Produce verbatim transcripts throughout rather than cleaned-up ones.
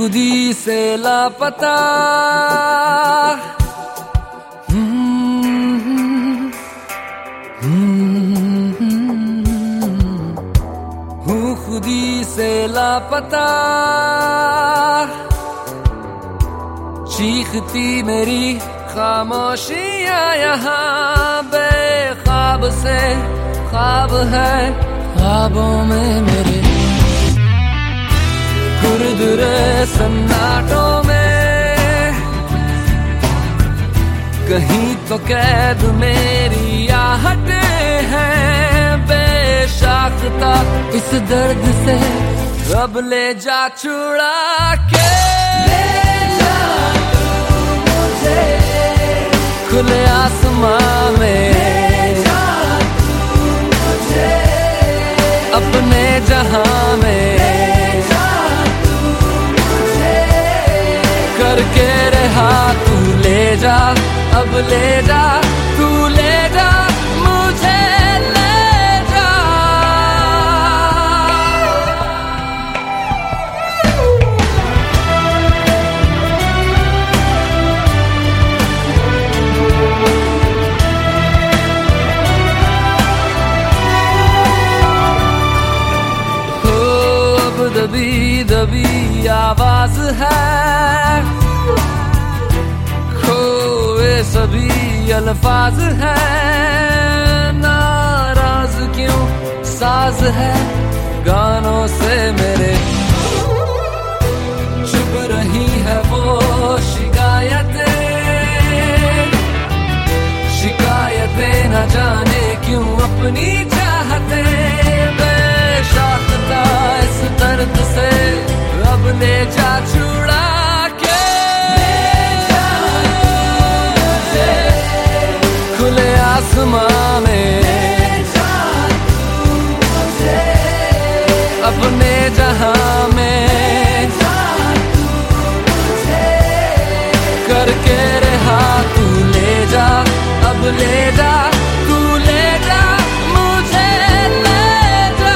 खुदी से लापता। हूँ खुदी से लापता, चीखती मेरी खामोशियाँ यहाँ बेख्वाब से ख्वाब है ख्वाबों में मेरे। खुरदुरे सन्नाटों में कहीं तो कैद मेरी आहटें हैं बेशाख्ता। इस दर्द से अब ले जा छुड़ा के, ले जा तू मुझे खुले आसमां में, ले जा तू मुझे अपने जहां में, ले जा तू मुझे करके रहा तू ले जा, अब ले जा तू ले जा मुझे ले जा। हो अब दबी दबी आवाज है, खोए सभी अल्फाज हैं, नाराज क्यों साज है गानों से मेरे। चुप रही है वो शिकायतें, शिकायतें न जाने क्यों अपनी चाहते बेशाख्ता। इस दर्द से अब ले जा छुड़ा के, खुले आसमां में, ले जा तू मुझे अपने जहां में, ले जा तू मुझे करके रहा तू ले जा, अब ले जा तू ले जा मुझे ले जा।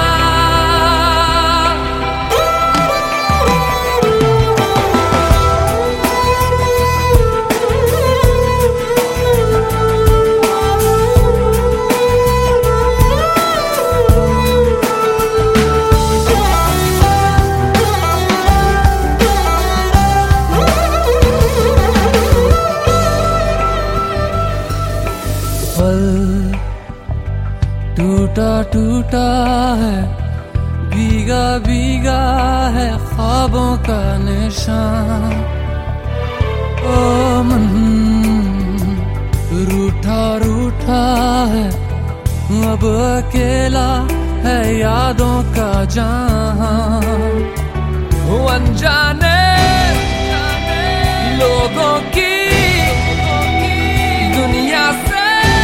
टूटा टूटा है, भीगा भीगा है ख्वाबों का निशान। ओ मन रूठा रूठा है, अब अकेला है यादों का जहां। अनजाने लोगों की दुनिया से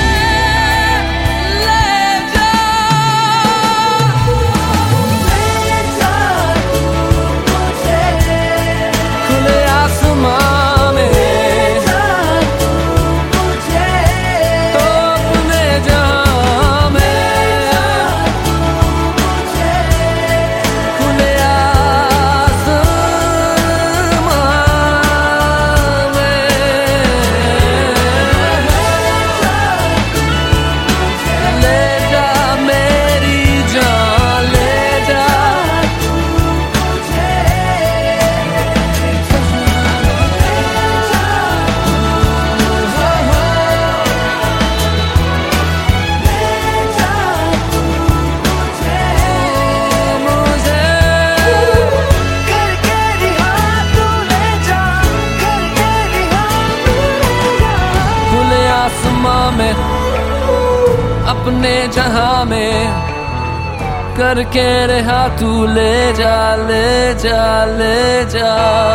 में अपने जहां में करके रहा तू ले जा ले जा ले जा।